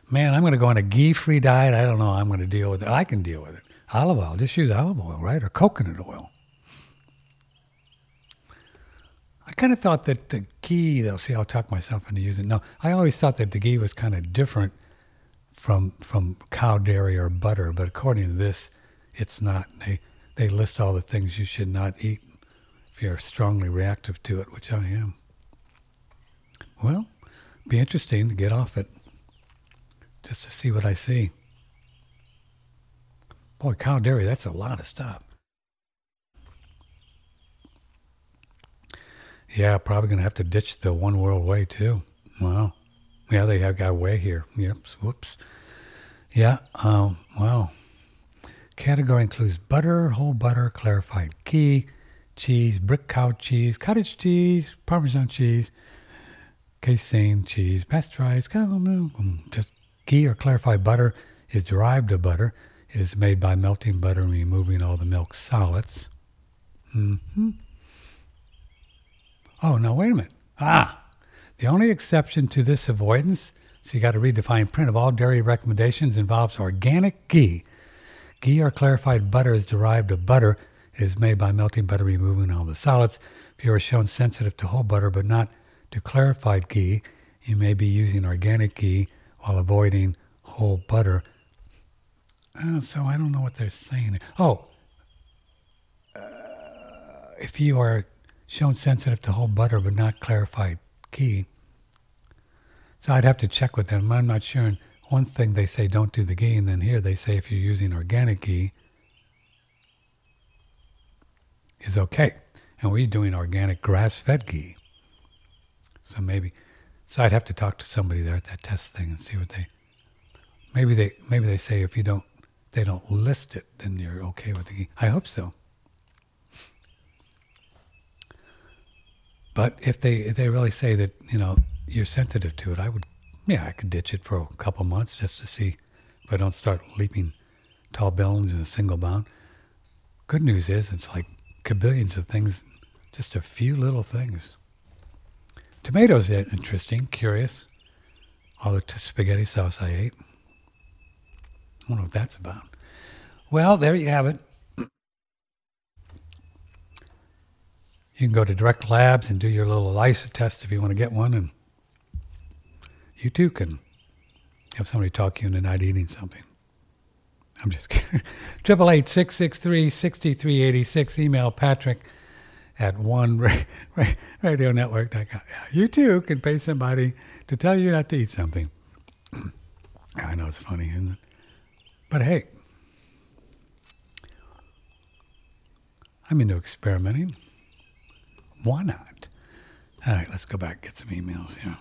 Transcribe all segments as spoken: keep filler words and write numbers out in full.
man, I'm going to go on a ghee-free diet. I don't know. I'm going to deal with it. I can deal with it. Olive oil. Just use olive oil, right? Or coconut oil. I kind of thought that the ghee, though, see, I'll talk myself into using it. No, I always thought that the ghee was kind of different from from cow dairy or butter, but according to this, it's not. They they list all the things you should not eat if you're strongly reactive to it, which I am. Well, be interesting to get off it, just to see what I see. Boy, cow dairy, that's a lot of stuff. Yeah, probably going to have to ditch the one world way too. Wow. Yeah, they have got way here. Yep. Whoops. Yeah. Um, wow. Category includes butter, whole butter, clarified ghee, cheese, brick cow cheese, cottage cheese, Parmesan cheese, casein cheese, pasteurized cow milk. Just ghee or clarified butter is derived of butter. It is made by melting butter and removing all the milk solids. Mm-hmm. Oh, no, wait a minute. Ah, the only exception to this avoidance, so you got to read the fine print of all dairy recommendations, involves organic ghee. Ghee or clarified butter is derived of butter. It is made by melting butter, removing all the solids. If you are shown sensitive to whole butter but not to clarified ghee, you may be using organic ghee while avoiding whole butter. Uh, so I don't know what they're saying. Oh, uh, if you are shown sensitive to whole butter but not clarified ghee. So I'd have to check with them. I'm not sure. One thing they say don't do the ghee, and then here they say if you're using organic ghee is okay. And we're doing organic grass-fed ghee. So maybe, so I'd have to talk to somebody there at that test thing and see what they, maybe they maybe they say if you don't, they don't list it, then you're okay with the ghee. I hope so. But if they if they really say that, you know, you're sensitive to it, I would, yeah, I could ditch it for a couple months just to see if I don't start leaping tall buildings in a single bound. Good news is it's like kabillions of things, just a few little things. Tomatoes are interesting, curious. All the t- spaghetti sauce I ate. I wonder what that's about. Well, there you have it. You can go to Direct Labs and do your little ELISA test if you want to get one, and you too can have somebody talk you into not eating something. I'm just kidding. Triple eight six six three six three eight six. Email Patrick at one radio network dot com. You too can pay somebody to tell you not to eat something. I know it's funny, isn't it? But hey, I'm into experimenting. Why not? All right, let's go back and get some emails here.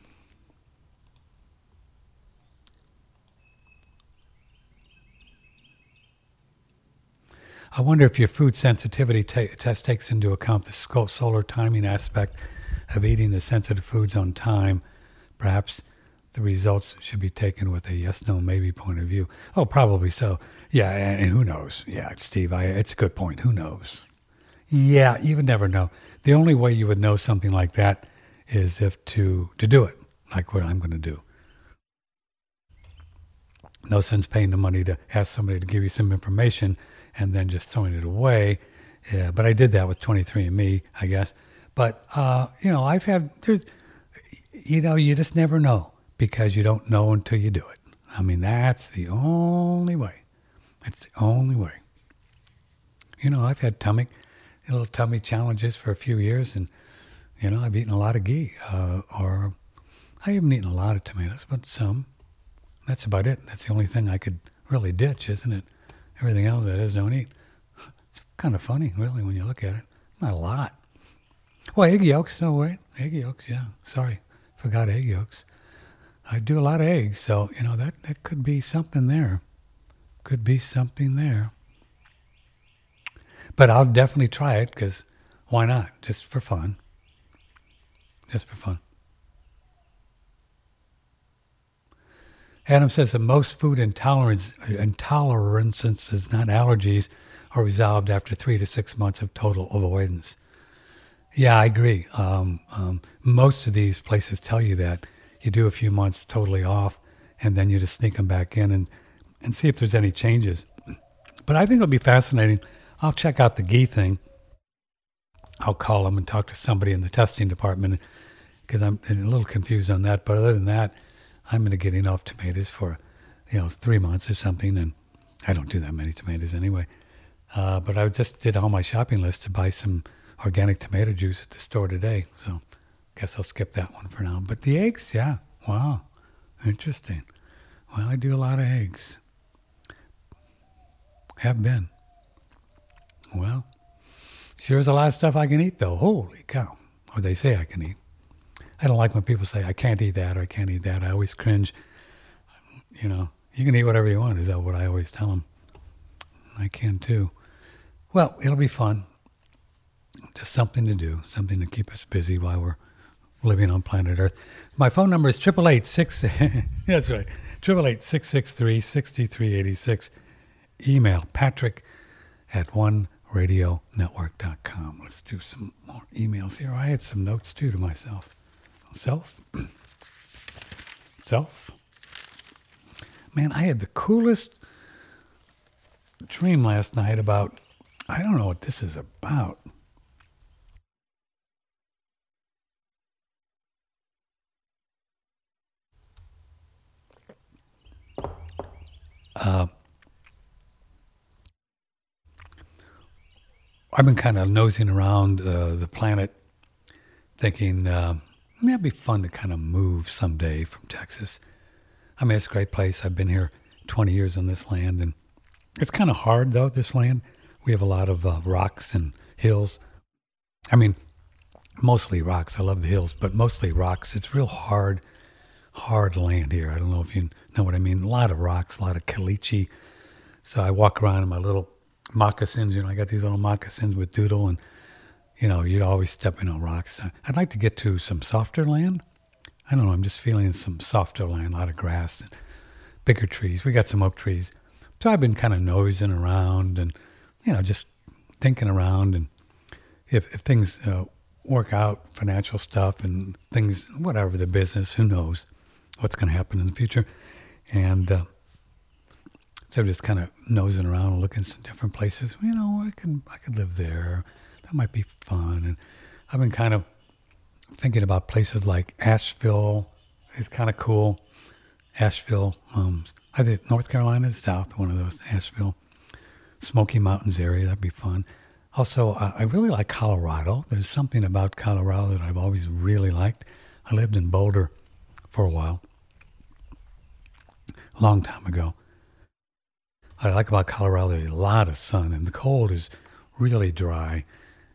I wonder if your food sensitivity ta- test takes into account the sco- solar timing aspect of eating the sensitive foods on time. Perhaps the results should be taken with a yes, no, maybe point of view. Oh, probably so. Yeah, and, and who knows? Yeah, Steve, I, it's a good point. Who knows? Yeah, you would never know. The only way you would know something like that is if to, to do it, like what I'm going to do. No sense paying the money to ask somebody to give you some information and then just throwing it away. Yeah, but I did that with twenty-three and me, I guess. But, uh, you know, I've had, there's, you know, you just never know because you don't know until you do it. I mean, that's the only way. It's the only way. You know, I've had tummy, little tummy challenges for a few years, and, you know, I've eaten a lot of ghee, uh, or I haven't eaten a lot of tomatoes, but some. That's about it. That's the only thing I could really ditch, isn't it? Everything else that is don't eat. It's kind of funny, really, when you look at it. Not a lot. Well, egg yolks, no wait. Egg yolks, yeah. Sorry, forgot egg yolks. I do a lot of eggs, so, you know, that, that could be something there. Could be something there. But I'll definitely try it, because why not? Just for fun. Just for fun. Adam says that most food intolerance, intolerances, not allergies, are resolved after three to six months of total avoidance. Yeah, I agree. Um, um, most of these places tell you that. You do a few months totally off, and then you just sneak them back in and, and see if there's any changes. But I think it'll be fascinating. I'll check out the ghee thing. I'll call them and talk to somebody in the testing department because I'm a little confused on that. But other than that, I'm going to get enough tomatoes for, you know, three months or something. And I don't do that many tomatoes anyway. Uh, but I just did all my shopping list to buy some organic tomato juice at the store today. So I guess I'll skip that one for now. But the eggs, yeah. Wow. Interesting. Well, I do a lot of eggs. Have been. Well, sure is a lot of stuff I can eat, though. Holy cow. Or they say I can eat. I don't like when people say, I can't eat that or I can't eat that. I always cringe. You know, you can eat whatever you want, is that what I always tell them. I can too. Well, it'll be fun. Just something to do, something to keep us busy while we're living on planet Earth. My phone number is triple eight six. That's right, triple eight six six three six three eight six. Email Patrick at one radio network dot com. Let's do some more emails here. I had some notes too to myself. Self, self. Man, I had the coolest dream last night about. I don't know what this is about. Uh, I've been kind of nosing around uh, the planet, thinking uh, it'd be fun to kind of move someday from Texas. I mean, it's a great place. I've been here twenty years on this land, and it's kind of hard, though, this land. We have a lot of uh, rocks and hills. I mean, mostly rocks. I love the hills, but mostly rocks. It's real hard, hard land here. I don't know if you know what I mean. A lot of rocks, a lot of caliche. So I walk around in my little moccasins. You know, I got these little moccasins with doodle, and, you know, you're always stepping on rocks. I'd like to get to some softer land. I don't know. I'm just feeling some softer land, a lot of grass and bigger trees. We got some oak trees. So I've been kind of nosing around and, you know, just thinking around. And if, if things uh, work out, financial stuff and things, whatever the business, who knows what's going to happen in the future. And uh, so I'm just kind of nosing around and looking at some different places. You know, I can I could live there. That might be fun. And I've been kind of thinking about places like Asheville. It's kind of cool. Asheville, um, I think North Carolina is south, one of those, Asheville. Smoky Mountains area, that'd be fun. Also, uh, I really like Colorado. There's something about Colorado that I've always really liked. I lived in Boulder for a while, a long time ago. What I like about Colorado, there's a lot of sun, and the cold is really dry.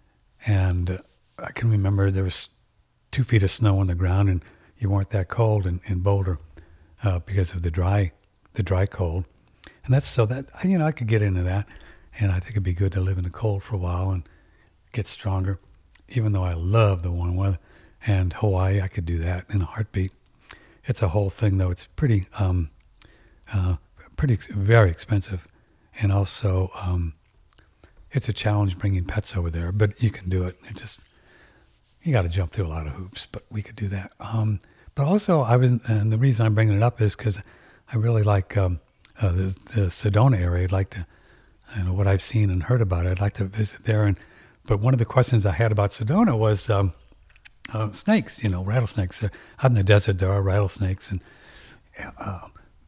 And uh, I can remember there was two feet of snow on the ground, and you weren't that cold in, in Boulder uh, because of the dry, the dry cold. And that's so that, you know, I could get into that. And I think it'd be good to live in the cold for a while and get stronger, even though I love the warm weather. And Hawaii, I could do that in a heartbeat. It's a whole thing, though. It's pretty, um, uh, pretty, very expensive. And also, um, it's a challenge bringing pets over there, but you can do it. It just, you got to jump through a lot of hoops, but we could do that. Um, but also, I was, and the reason I'm bringing it up is because I really like um, uh, the, the Sedona area. I'd like to, you know, what I've seen and heard about it. I'd like to visit there. And but one of the questions I had about Sedona was um, uh, snakes. You know, rattlesnakes. Uh, out in the desert, there are rattlesnakes, and uh,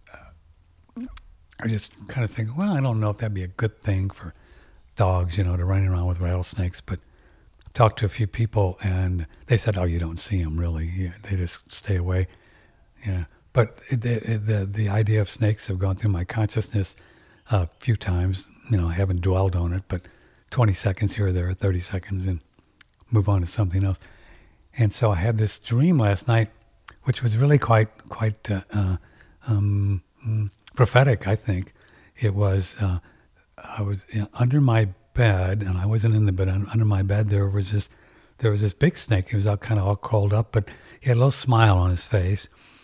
uh, I just kind of think, well, I don't know if that'd be a good thing for dogs, you know, to run around with rattlesnakes. But I talked to a few people, and they said, "Oh, you don't see them really. Yeah, they just stay away." Yeah. But the the the idea of snakes have gone through my consciousness a few times. You know, I haven't dwelled on it, but twenty seconds here or there, thirty seconds, and move on to something else. And so I had this dream last night, which was really quite quite uh, uh, um, prophetic, I think. It was, uh, I was you know, under my bed, and I wasn't in the bed. Under my bed, there was this, there was this big snake. He was out kind of all curled up, but he had a little smile on his face.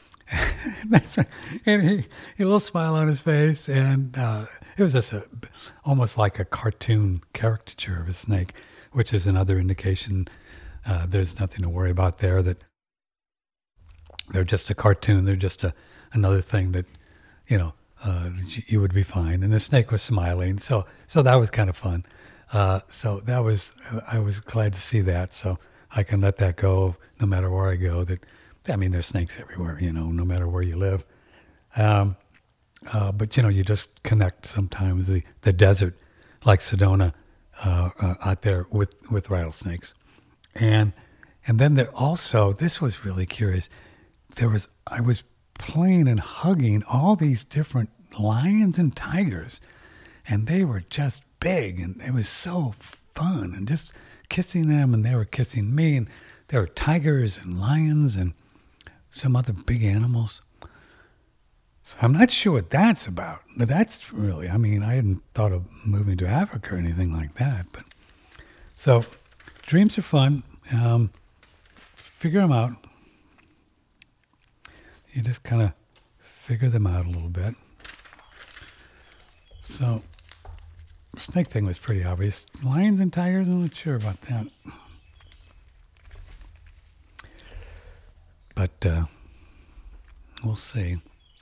That's right. And he, he had a little smile on his face, and uh, it was just a, almost like a cartoon caricature of a snake, which is another indication uh, there's nothing to worry about there, that they're just a cartoon. They're just a, another thing that, you know, uh, you would be fine. And the snake was smiling. So, so that was kind of fun. Uh, so that was, I was glad to see that. So I can let that go no matter where I go. That, I mean, there's snakes everywhere, you know, no matter where you live. Um, uh, but, you know, you just connect sometimes the, the desert, like Sedona, uh, uh, out there with, with rattlesnakes. And, and then there also, this was really curious. There was, I was playing and hugging all these different lions and tigers, and they were just big, and it was so fun, and just kissing them, and they were kissing me, and there were tigers and lions and some other big animals. So I'm not sure what that's about. But that's really, I mean, I hadn't thought of moving to Africa or anything like that. But so dreams are fun. Um, figure them out. You just kind of figure them out a little bit. So snake thing was pretty obvious. Lions and tigers, I'm not sure about that. But uh, we'll see.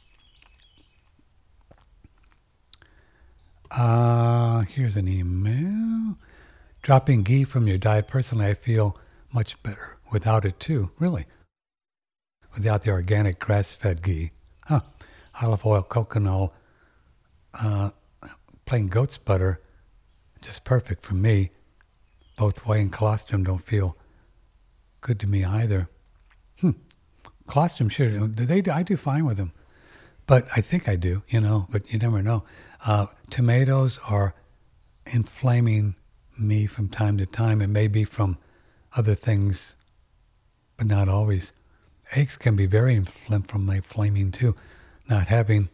Uh, here's an email. Dropping ghee from your diet. Personally, I feel much better without it too. Really? Without the organic grass-fed ghee. Huh. Olive oil, coconut, uh, plain goat's butter, just perfect for me. Both whey and colostrum don't feel good to me either. Hmm. Colostrum, sure. Do they? I do fine with them. But I think I do, you know, but you never know. Uh, tomatoes are inflaming me from time to time. It may be from other things, but not always. Eggs can be very infl- from inflaming too. Not having,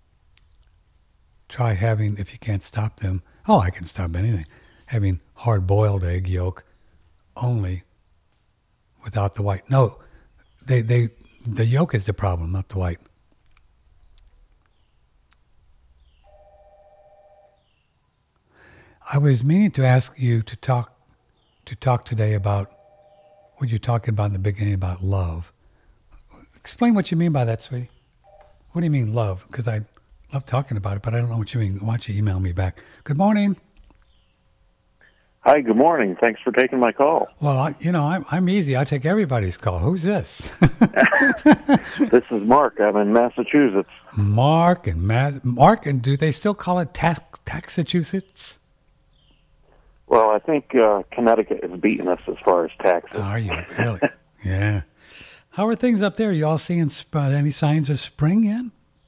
try having, if you can't stop them, oh, I can stop anything. Having hard-boiled egg yolk only without the white. No, they, they, the yolk is the problem, not the white. I was meaning to ask you to talk to talk today about what you're talking about in the beginning about love. Explain what you mean by that, sweetie. What do you mean love? Because I love talking about it, but I don't know what you mean. Why don't you email me back? Good morning. Hi, good morning. Thanks for taking my call. Well, I, you know, I'm, I'm easy. I take everybody's call. Who's this? This is Mark. I'm in Massachusetts. Mark and Ma- Mark, and do they still call it tax Taxachusetts? Well, I think uh, Connecticut is beating us as far as taxes. Are you really? Yeah. How are things up there? You all seeing sp- any signs of spring yet?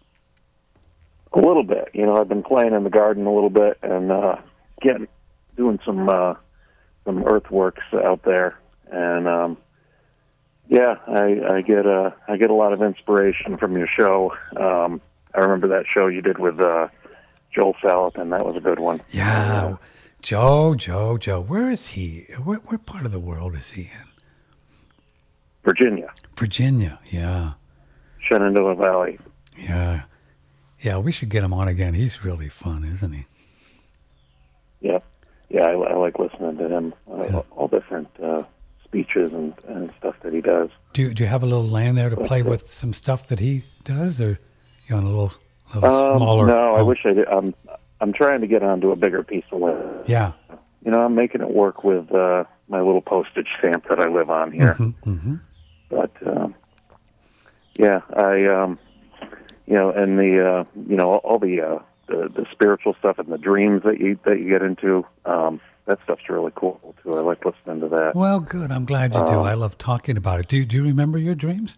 A little bit. You know, I've been playing in the garden a little bit and uh, getting doing some uh, some earthworks out there, and um, yeah, I, I get a I get a lot of inspiration from your show. Um, I remember that show you did with uh, Joel Salatin. That was a good one. Yeah. Uh, Joe, Joe, Joe. Where is he? Where, where part of the world is he in? Virginia. Virginia, yeah. Shenandoah Valley. Yeah. Yeah, we should get him on again. He's really fun, isn't he? Yeah. Yeah, I, I like listening to him. Uh, Yeah. All different uh, speeches and, and stuff that he does. Do you, do you have a little land there to play with some stuff that he does, or you on a little, little Um, smaller? no, I oh, wish I did. I'm, I'm trying to get onto a bigger piece of land. Yeah. You know, I'm making it work with uh, my little postage stamp that I live on here. Mm-hmm, mm-hmm. But um, yeah, I um, you know, and the uh, you know all the, uh, the the spiritual stuff and the dreams that you that you get into. Um, that stuff's really cool too. I like listening to that. Well, good. I'm glad you do. Um, I love talking about it. Do you, do you remember your dreams?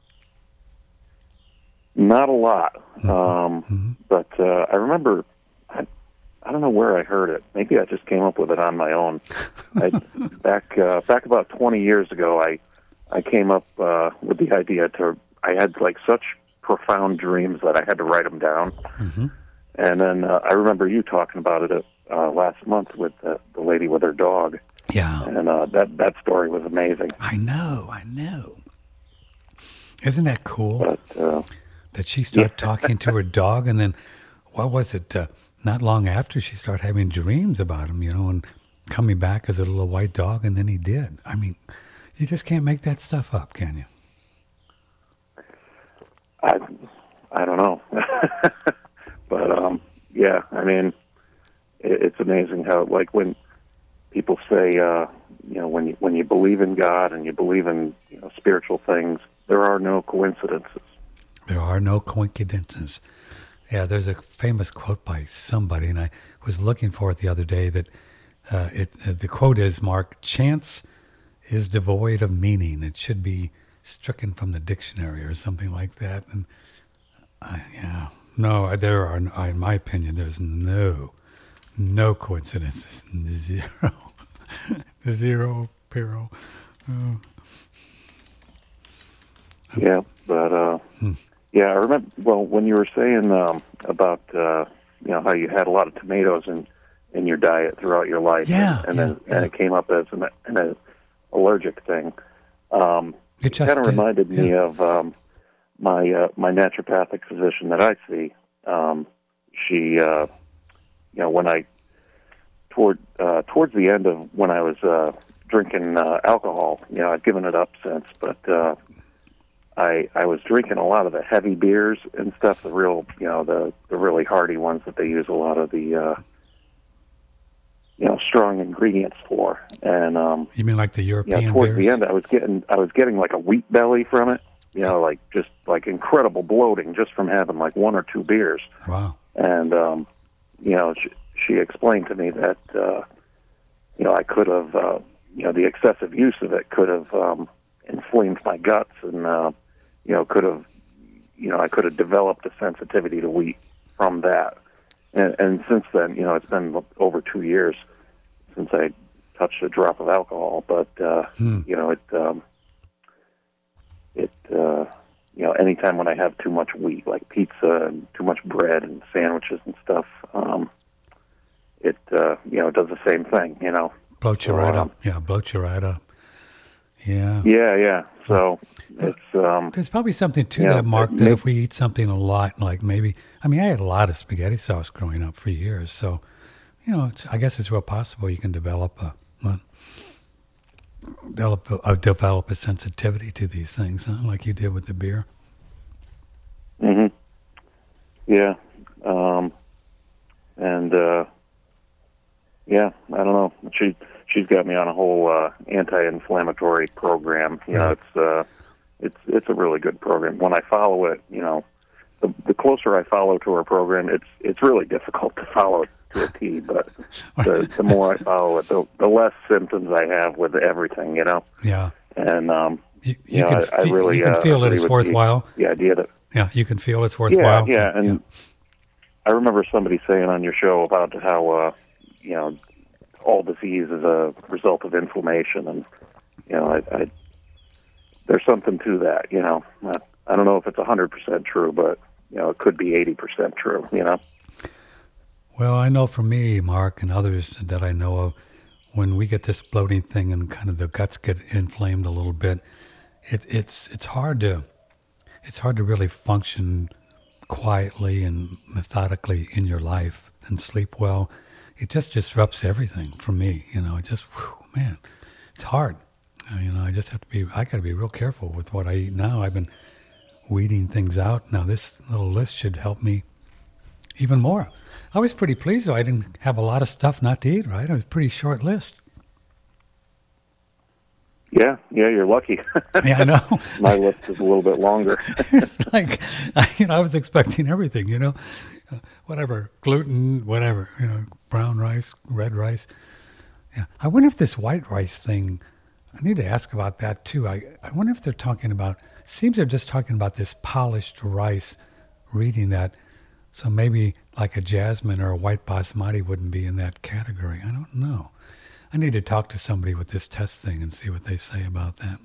Not a lot, Mm-hmm. um, Mm-hmm. but uh, I remember. I, I don't know where I heard it. Maybe I just came up with it on my own. I, back uh, back about twenty years ago, I I came up uh, with the idea to. I had like such profound dreams that I had to write them down. Mm-hmm. And then uh, I remember you talking about it uh, last month with the, the lady with her dog. Yeah. And uh, that that story was amazing. I know. I know. Isn't that cool? But uh, That she started yeah. talking to her dog, and then what was it? Uh, not long after, she started having dreams about him, you know, and coming back as a little white dog, and then he did. I mean, you just can't make that stuff up, can you? I I don't know. But, um, yeah, I mean, it, it's amazing how, like, when people say, uh, you know, when you, when you believe in God and you believe in, you know, spiritual things, there are no coincidences. There are no coincidences. Yeah, there's a famous quote by somebody, and I was looking for it the other day, that uh, it uh, the quote is, Mark, chance is devoid of meaning. It should be stricken from the dictionary or something like that. And uh, yeah, no, there are, in my opinion, there's no, no coincidences. Zero. Zero, Piro. Oh. Yeah, but, uh, hmm. yeah, I remember, well, when you were saying um, about, uh, you know, how you had a lot of tomatoes in, in your diet throughout your life, yeah, and, and yeah, then yeah. and it came up as an, an allergic thing. Um, it it kind of reminded yeah. me of um, my uh, my naturopathic physician that I see. Um, she, uh, you know, when I toward uh, towards the end of when I was uh, drinking uh, alcohol, you know, I've given it up since, but uh, I I was drinking a lot of the heavy beers and stuff, the real, you know, the the really hearty ones that they use a lot of the uh, you know, strong ingredients for. And um, you mean like the European you know, towards beers? the end, I was getting I was getting like a wheat belly from it. You know, like just like incredible bloating just from having like one or two beers. Wow. And um, you know, she, she explained to me that uh, you know, I could have uh, you know, the excessive use of it could have um, inflamed my guts, and uh, you know, could have you know, I could have developed a sensitivity to wheat from that. And, and since then, you know, it's been over two years since I touched a drop of alcohol. But uh, hmm. you know, it um, it uh, you know, anytime when I have too much wheat, like pizza and too much bread and sandwiches and stuff, um, it uh, you know, it does the same thing. You know, bloats you so, right um, up. Yeah, bloats you right up. Yeah. Yeah, yeah. So it's um, there's probably something to yeah, that, Mark, it that may- if we eat something a lot, like maybe, I mean, I had a lot of spaghetti sauce growing up for years, so, you know, it's, I guess it's real possible you can develop a, a develop a, a develop a sensitivity to these things, huh? Like you did with the beer. Mm-hmm. Yeah. Um, and uh, yeah, I don't know. She she's got me on a whole uh, anti-inflammatory program. You know, Right. it's uh, it's it's a really good program. When I follow it, you know, the the closer I follow to her program, it's it's really difficult to follow it to a T. But the the more I follow it, the the less symptoms I have with everything. You know. Yeah. And um, You, you you know, can, I, I fe- really you can uh, feel it agree it's with worthwhile. The, the idea that Yeah, you can feel it's worthwhile. Yeah, yeah, and I remember somebody saying on your show about how uh, you know, all disease is a result of inflammation, and you know, I, I there's something to that. You know, I, I don't know if it's a hundred percent true, but you know, it could be eighty percent true. You know. Well, I know for me, Mark, and others that I know of, when we get this bloating thing and kind of the guts get inflamed a little bit, it, it's it's hard to it's hard to really function quietly and methodically in your life and sleep well. It just disrupts everything for me. You know, it just whew, man, it's hard. Uh, you know, I just have to be. I got to be real careful with what I eat now. I've been weeding things out. Now this little list should help me even more. I was pretty pleased though. I didn't have a lot of stuff not to eat, right? It was a pretty short list. Yeah, yeah, you're lucky. Yeah, I know. My list is a little bit longer. It's like, I, you know, I was expecting everything, you know, uh, whatever, gluten, whatever, you know, brown rice, red rice. Yeah. I wonder if this white rice thing, I need to ask about that too. I, I wonder if they're talking about, it seems they're just talking about this polished rice, reading that. So maybe like a jasmine or a white basmati wouldn't be in that category. I don't know. I need to talk to somebody with this test thing and see what they say about that.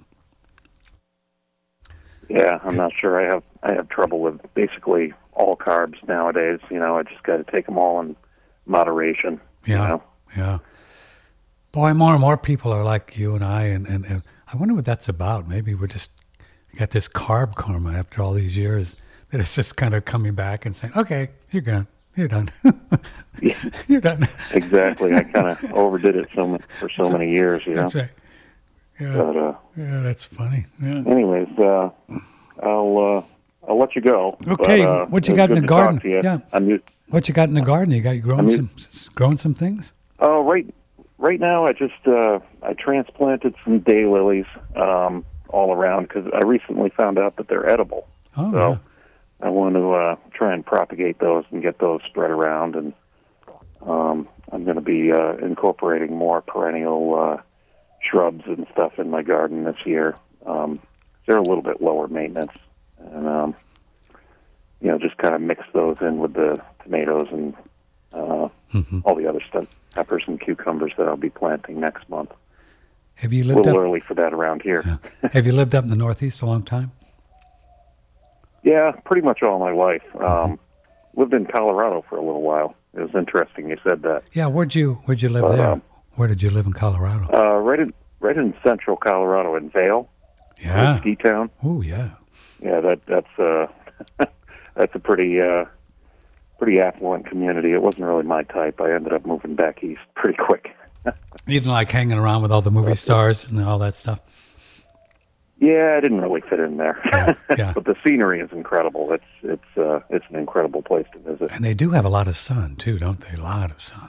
Yeah, I'm not sure. I have I have trouble with basically all carbs nowadays. You know, I just got to take them all in moderation. Yeah, you know? yeah. Boy, more and more people are like you and I, and, and, and I wonder what that's about. Maybe we're just got this carb karma after all these years that it's just kind of coming back and saying, okay, you're done. You're done. Yeah, You're done. exactly. I kind of overdid it so much, for so many years, you know. That's right. Yeah, But, uh, yeah, that's funny. Yeah. anyways, uh, I'll uh, I'll let you go. Okay, but, uh, what you it was got in good the to talk garden? to you. Yeah. I'm used, What you got in the garden? You got you growing I'm some growing some things? Oh, right, right now I just uh, I transplanted some daylilies um, all around because I recently found out that they're edible. Oh, so yeah. I want to uh, try and propagate those and get those spread around, and um, I'm going to be uh, incorporating more perennial uh, shrubs and stuff in my garden this year. Um, they're a little bit lower maintenance, and um, you know, just kind of mix those in with the tomatoes and uh, Mm-hmm. all the other stuff, peppers and cucumbers that I'll be planting next month. Have you A lived little up? early for that around here. Yeah. Have you lived up in the Northeast a long time? Yeah, pretty much all my life. Um, lived in Colorado for a little while. It was interesting you said that. Yeah. Where'd you Where'd you live But, there? um, Where did you live in Colorado? Uh, right in right in central Colorado, in Vail, Yeah. ski town. Oh, yeah. Yeah, that that's uh, that's a pretty uh, pretty affluent community. It wasn't really my type. I ended up moving back east pretty quick. You didn't like hanging around with all the movie stars and all that stuff? Yeah, I didn't really fit in there. Yeah, yeah. But the scenery is incredible. It's it's uh, it's an incredible place to visit. And they do have a lot of sun, too, don't they? A lot of sun.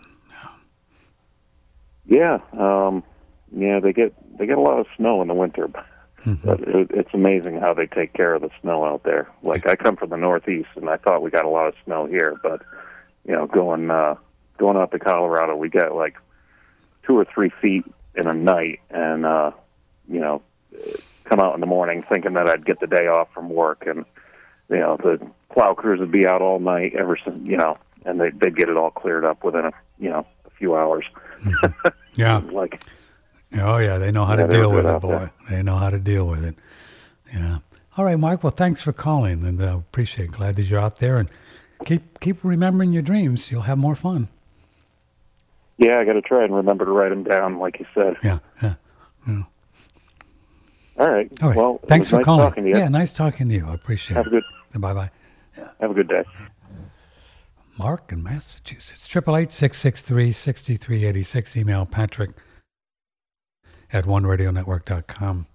Yeah, um, yeah, they get they get a lot of snow in the winter, Mm-hmm. but it, it's amazing how they take care of the snow out there. Like I come from the Northeast, and I thought we got a lot of snow here, but you know, going uh, going out to Colorado, we get like two or three feet in a night, and uh, you know, come out in the morning thinking that I'd get the day off from work, and you know, the plow crews would be out all night ever since, you know, and they they'd get it all cleared up within a you know a few hours. Mm-hmm. Yeah. like. Oh, yeah, they know how Yeah, to they were deal with good it, out boy. there. They know how to deal with it. Yeah. All right, Mark. Well, thanks for calling, and uh, appreciate it. Glad that you're out there, and keep keep remembering your dreams. You'll have more fun. Yeah, I got to try and remember to write them down, like you said. Yeah, yeah. yeah. All right. All right. Well, Thanks it was for nice calling. talking to you. Yeah, nice talking to you. I appreciate Have it. a good Bye bye. have a good day. Mark in Massachusetts. Triple eight six six three sixty three eighty six. Email Patrick at one radio network dot com.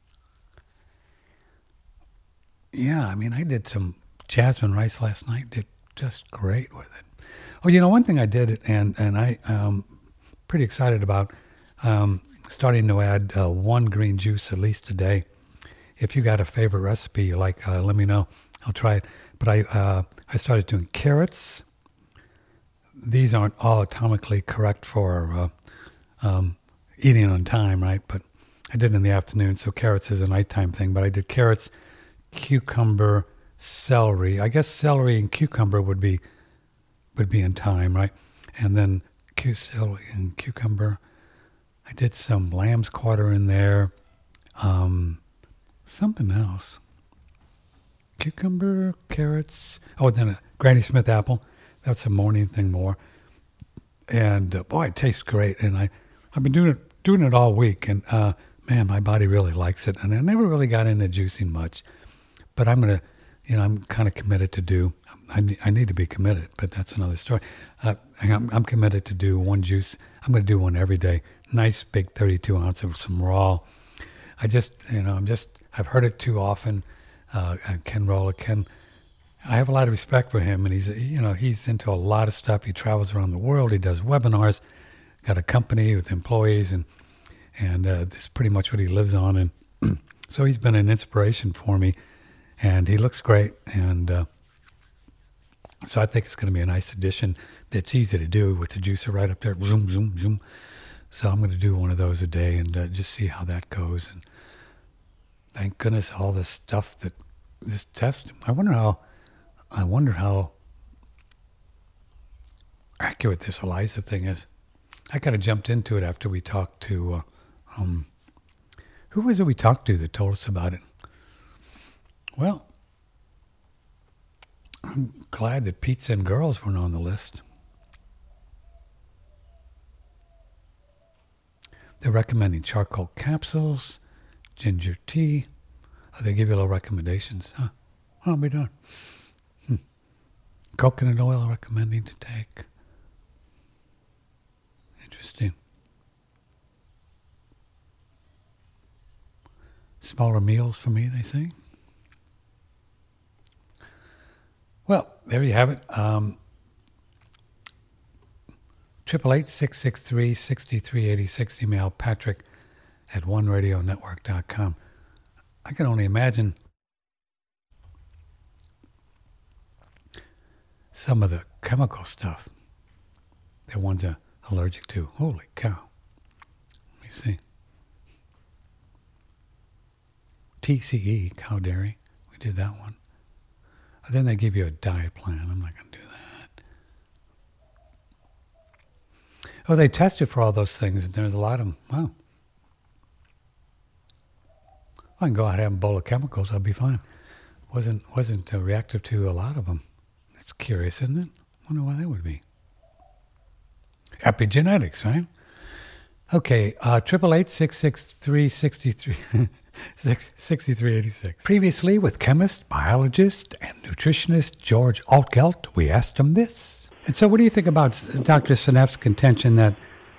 Yeah, I mean, I did some jasmine rice last night. Did just great with it. Oh, you know, one thing I did, and and I um pretty excited about um, starting to add uh, one green juice at least a day. If you got a favorite recipe you like, uh, let me know. I'll try it. But I uh, I started doing carrots. These aren't all atomically correct for uh, um, eating on time, right? But I did it in the afternoon, so carrots is a nighttime thing. But I did carrots, cucumber, celery. I guess celery and cucumber would be would be in time, right? And then cu- celery and cucumber. I did some lamb's quarter in there. Um, something else. Cucumber, carrots. Oh, then a Granny Smith apple. That's a morning thing more. And uh, boy, it tastes great. And I, I've been doing it doing it all week. And uh, man, my body really likes it. And I never really got into juicing much. But I'm going to, you know, I'm kind of committed to do, I, ne- I need to be committed, but that's another story. Uh, I'm, I'm committed to do one juice. I'm going to do one every day. Nice big thirty-two ounce of some raw. I just, you know, I'm just, I've heard it too often. Uh, Ken Rolla, Ken, I have a lot of respect for him, and he's, you know, he's into a lot of stuff. He travels around the world. He does webinars, got a company with employees, and and uh, this is pretty much what he lives on. And so he's been an inspiration for me, and he looks great. And uh, so I think it's going to be a nice addition. That's easy to do with the juicer right up there. Zoom, zoom, zoom. So I'm going to do one of those a day and uh, just see how that goes. And thank goodness all this stuff that this test. I wonder how. I wonder how accurate this ELISA thing is. I kind of jumped into it after we talked to, uh, um, who was it we talked to that told us about it? Well, I'm glad that pizza and girls weren't on the list. They're recommending charcoal capsules, ginger tea. Oh, they give you little recommendations. Huh? What are we doing? Hmm. Coconut oil recommending to take. Interesting. Smaller meals for me, they say. Well, there you have it. Um, Triple eight six six three sixty three eighty six. Email Patrick at one radio network dot com. I can only imagine some of the chemical stuff that ones are allergic to. Holy cow! Let me see. T C E, cow dairy. We did that one. And then they give you a diet plan. I'm not going to do that. Oh, they tested for all those things, and there's a lot of them. Wow. I can go out and have a bowl of chemicals. I'll be fine. Wasn't wasn't uh, reactive to a lot of them. It's curious, isn't it? Wonder why that would be. Epigenetics, right? Okay, uh, triple eight six six three sixty three. sixty-three eighty-six. Previously, with chemist, biologist, and nutritionist George Altgelt, we asked him this. And so what do you think about Doctor Seneff's contention that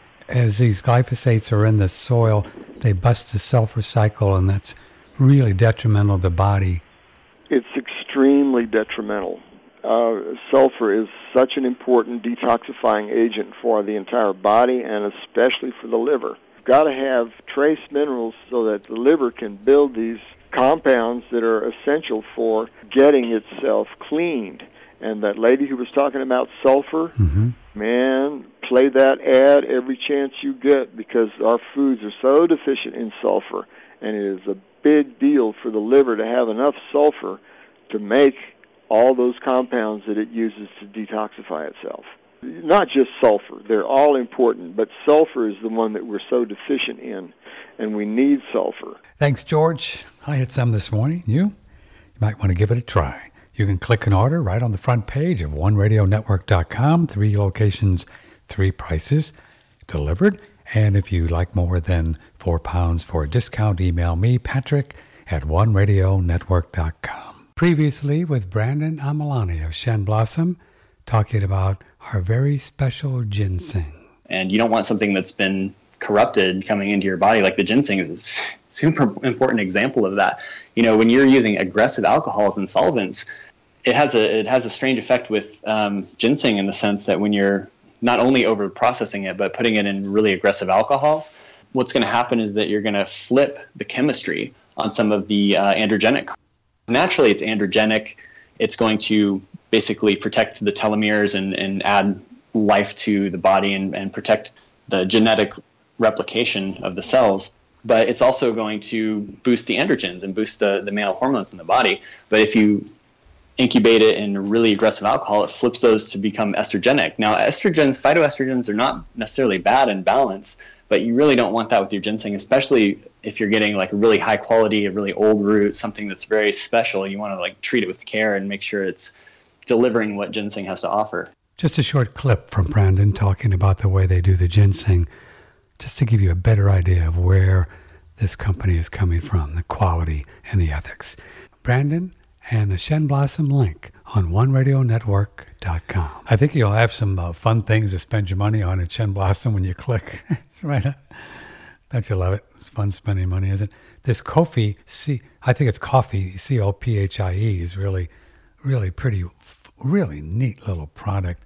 as these glyphosates are in the soil, they bust the sulfur cycle, and that's really detrimental to the body? It's extremely detrimental. Uh, sulfur is such an important detoxifying agent for the entire body and especially for the liver. Got to have trace minerals so that the liver can build these compounds that are essential for getting itself cleaned. And that lady who was talking about sulfur, mm-hmm. man, play that ad every chance you get because our foods are so deficient in sulfur, and it is a big deal for the liver to have enough sulfur to make all those compounds that it uses to detoxify itself. Not just sulfur. They're all important, but sulfur is the one that we're so deficient in, and we need sulfur. Thanks, George. I had some this morning. You? You might want to give it a try. You can click an order right on the front page of one radio network dot com. Three locations, three prices, delivered. And if you like more than four pounds for a discount, email me, Patrick, at one radio network dot com. Previously with Brandon Amalani of Shen Blossom, talking about our very special ginseng. And you don't want something that's been corrupted coming into your body. Like the ginseng is a super important example of that. You know, when you're using aggressive alcohols and solvents, it has a it has a strange effect with um, ginseng in the sense that when you're not only over processing it, but putting it in really aggressive alcohols, what's going to happen is that you're going to flip the chemistry on some of the uh, androgenic. Naturally, it's androgenic. It's going to basically protect the telomeres and, and add life to the body and, and protect the genetic replication of the cells. But it's also going to boost the androgens and boost the, the male hormones in the body. But if you incubate it in really aggressive alcohol, it flips those to become estrogenic. Now, estrogens, phytoestrogens are not necessarily bad in balance, but you really don't want that with your ginseng, especially if you're getting like a really high quality, a really old root, something that's very special. You want to like treat it with care and make sure it's delivering what ginseng has to offer. Just a short clip from Brandon talking about the way they do the ginseng, just to give you a better idea of where this company is coming from, the quality and the ethics. Brandon and the Shen Blossom link on one radio network dot com. I think you'll have some uh, fun things to spend your money on at Shen Blossom when you click. It's right up. Don't you love it? It's fun spending money, isn't it? This Kofi, C, I think it's coffee, C O P H I E, is really, really pretty, really neat little product.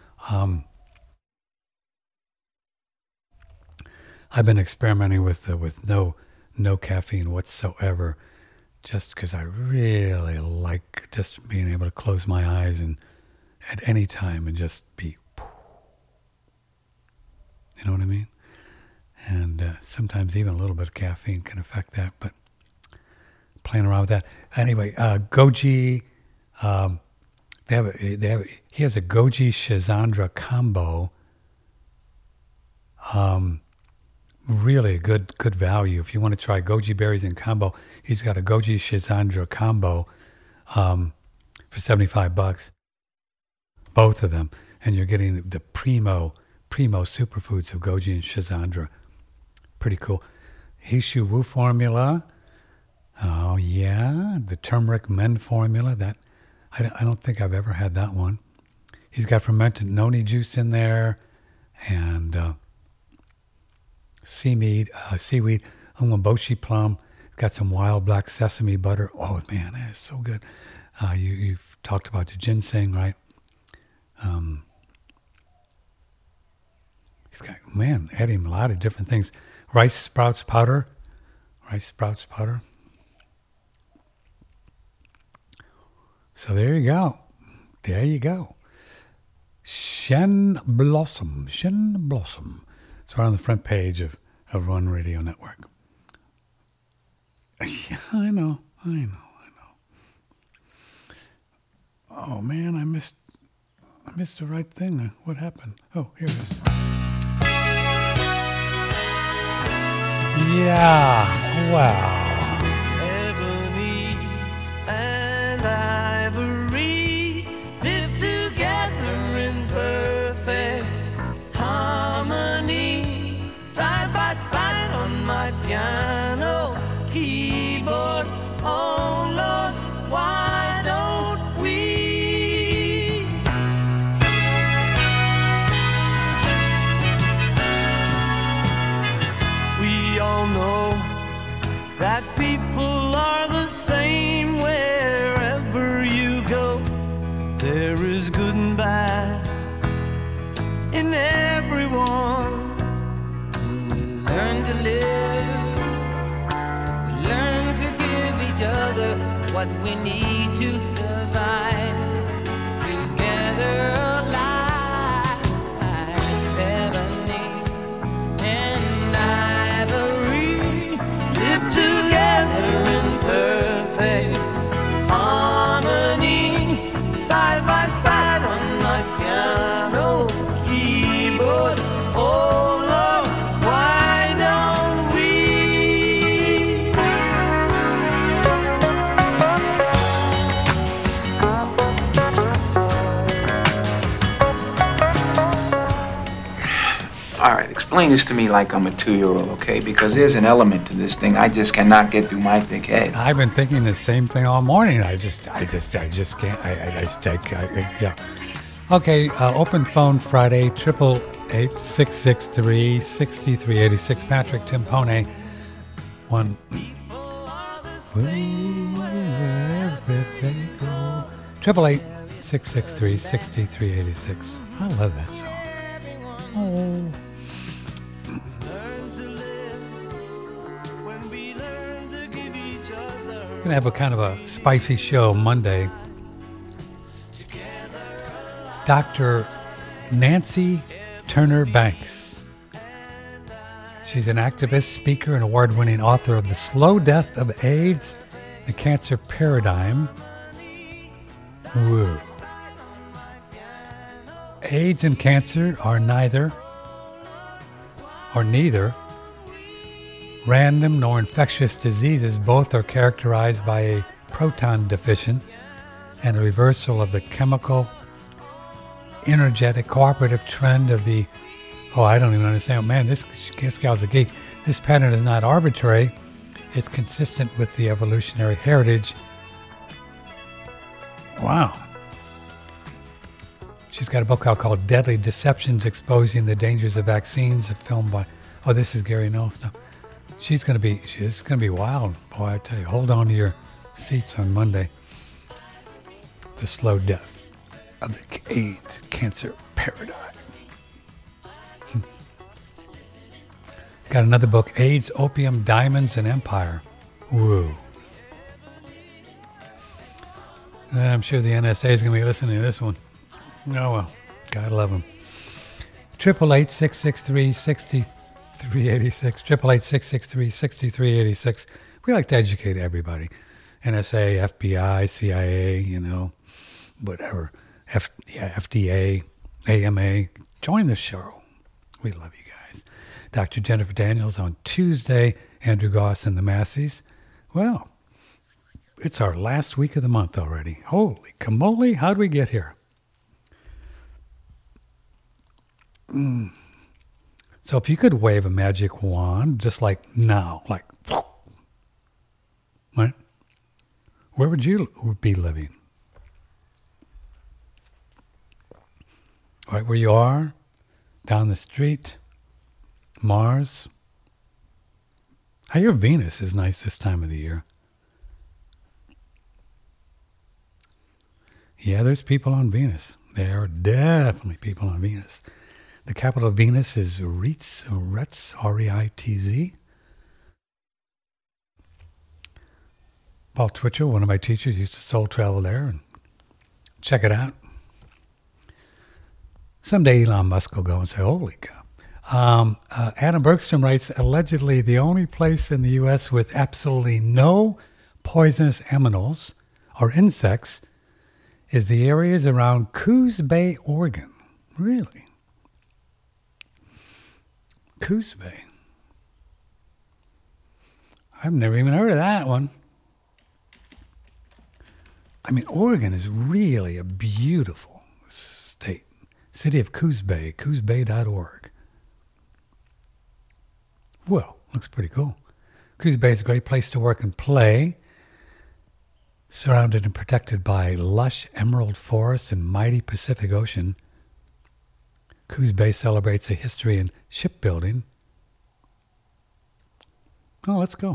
Um, I've been experimenting with uh, with no no caffeine whatsoever, just because I really like just being able to close my eyes and at any time and just be, you know what I mean? And uh, sometimes even a little bit of caffeine can affect that, but playing around with that. Anyway, uh, Goji, um, they have a, they have a, he has a Goji Shizandra combo. Um, really a good good value if you want to try goji berries in combo. He's got a Goji Shizandra combo um, for seventy-five bucks, both of them, and you're getting the, the primo primo superfoods of Goji and Shizandra. Pretty cool. Hishu Wu formula. Oh yeah, the turmeric men formula. That I, I don't think I've ever had that one. He's got fermented noni juice in there, and uh, seaweed, uh, seaweed, umeboshi plum. It's got some wild black sesame butter. Oh man, that is so good. Uh, you you talked about the ginseng, right? Um, he's got, man, adding a lot of different things. Rice sprouts powder. Rice sprouts powder. So there you go. There you go. Shen Blossom. Shen Blossom. It's right on the front page of, of Run Radio Network. Yeah, I know. I know. I know. Oh, man, I missed, I missed the right thing. What happened? Oh, here it is. Yeah. Wow. Piano, keyboard, oh Lord, why don't we? We all know that people are the same wherever you go. There is good and bad in everyone. Learn to live. Other what we need to survive together alive. Ebony and ivory live together in perfect harmony, side by side on my piano keyboard. Oh Lord, why don't we? All right, explain this to me like I'm a two-year-old, okay? Because there's an element to this thing I just cannot get through my thick head. I've been thinking the same thing all morning. I just, I just, I just can't. I, I, I, I, I yeah. Okay, uh, open phone Friday, triple eight six six three six three eight six. Patrick Timpone, one. Triple eight six six three six three eight six. I love that song. Oh. Gonna have a kind of a spicy show Monday. Doctor Nancy Turner Banks. She's an activist, speaker, and award-winning author of The Slow Death of AIDS, The Cancer Paradigm. Woo. AIDS and cancer are neither, or neither, random nor infectious diseases. Both are characterized by a proton deficient and a reversal of the chemical, energetic, cooperative trend of the, oh, I don't even understand. Man, this, this gal's a geek. This pattern is not arbitrary. It's consistent with the evolutionary heritage. Wow. She's got a book out called Deadly Deceptions, Exposing the Dangers of Vaccines, a film by, oh, this is Gary Knowles now. She's going to be, she's going to be wild. Boy, I tell you, hold on to your seats on Monday. The Slow Death of the AIDS Cancer Paradigm. Got another book, AIDS, Opium, Diamonds, and Empire. Woo. I'm sure the N S A is going to be listening to this one. Oh, well. God love them. Triple eight six six three sixty three eighty six. Triple eight six six three sixty three eighty six. We like to educate everybody. N S A, F B I, C I A, you know, whatever. F, yeah, F D A, A M A. Join the show. We love you guys. Doctor Jennifer Daniels on Tuesday. Andrew Goss and the Massies. Well, it's our last week of the month already. Holy camole, how'd we get here? Mm. So if you could wave a magic wand, just like now, like, right? Where would you be living? Right where you are? Down the street? Mars? How your Venus is nice this time of the year. Yeah, there's people on Venus. There are definitely people on Venus. The capital of Venus is Retz, Retz, R E I T Z. Paul Twitchell, one of my teachers, used to soul travel there and check it out. Someday Elon Musk will go and say, holy cow. Um, uh, Adam Bergstrom writes, allegedly the only place in the U S with absolutely no poisonous aminals or insects is the areas around Coos Bay, Oregon. Really? Coos Bay. I've never even heard of that one. I mean, Oregon is really a beautiful state. City of Coos Bay, coos bay dot org. Well, looks pretty cool. Coos Bay is a great place to work and play. Surrounded and protected by lush emerald forests and mighty Pacific Ocean, Coos Bay celebrates a history in shipbuilding. Oh, let's go.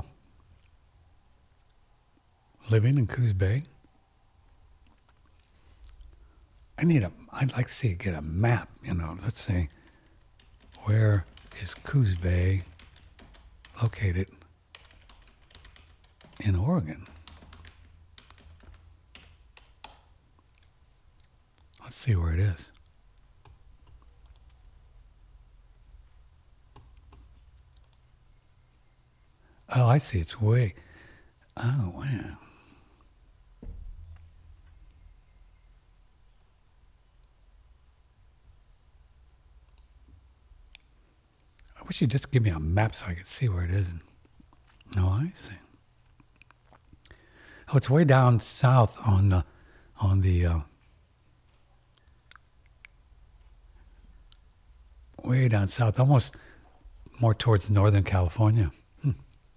Living in Coos Bay. I need a, I'd like to see, get a map, you know, let's say, where is Coos Bay located in Oregon? Let's see where it is. Oh, I see, it's way, oh, wow. I wish you'd just give me a map so I could see where it is. Oh, I see. Oh, it's way down south on uh, on the uh, way down south, almost more towards Northern California. Hmm.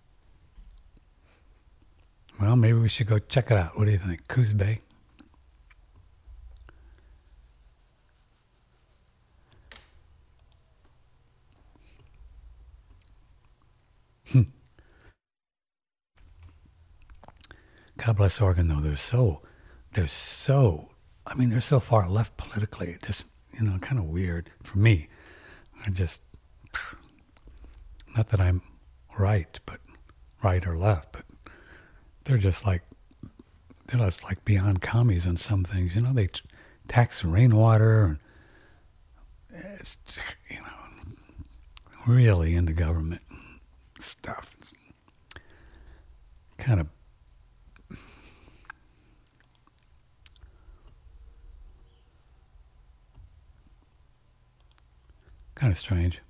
Well, maybe we should go check it out. What do you think, Coos Bay? Hmm. God bless Oregon, though. They're so, they're so, I mean, they're so far left politically. It just, you know, kind of weird for me. I just, not that I'm right, but right or left, but they're just like, they're just like beyond commies on some things. You know, they t- tax rainwater, and it's, you know, really into government stuff. Kind of kind of strange.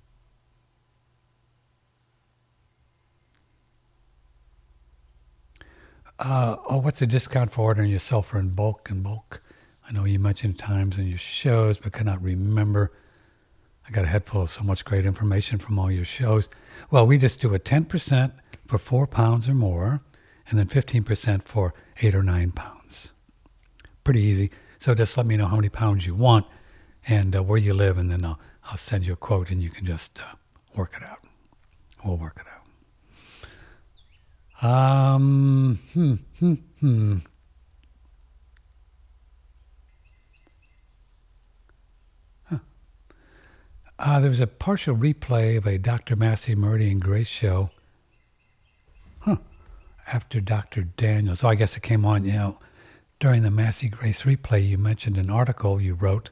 Uh, oh, what's the discount for ordering your sulfur in bulk and bulk? I know you mentioned times in your shows, but cannot remember. I got a head full of so much great information from all your shows. Well, we just do a ten percent for four pounds or more, and then fifteen percent for eight or nine pounds. Pretty easy. So just let me know how many pounds you want and uh, where you live, and then I'll, I'll send you a quote, and you can just uh, work it out. We'll work it out. Um, hmm, hmm, hmm. Uh, there was a partial replay of a Doctor Massey, Meridian Grace show. Huh. After Doctor Daniels. Oh, I guess it came on, you know, during the Massey Grace replay, you mentioned an article you wrote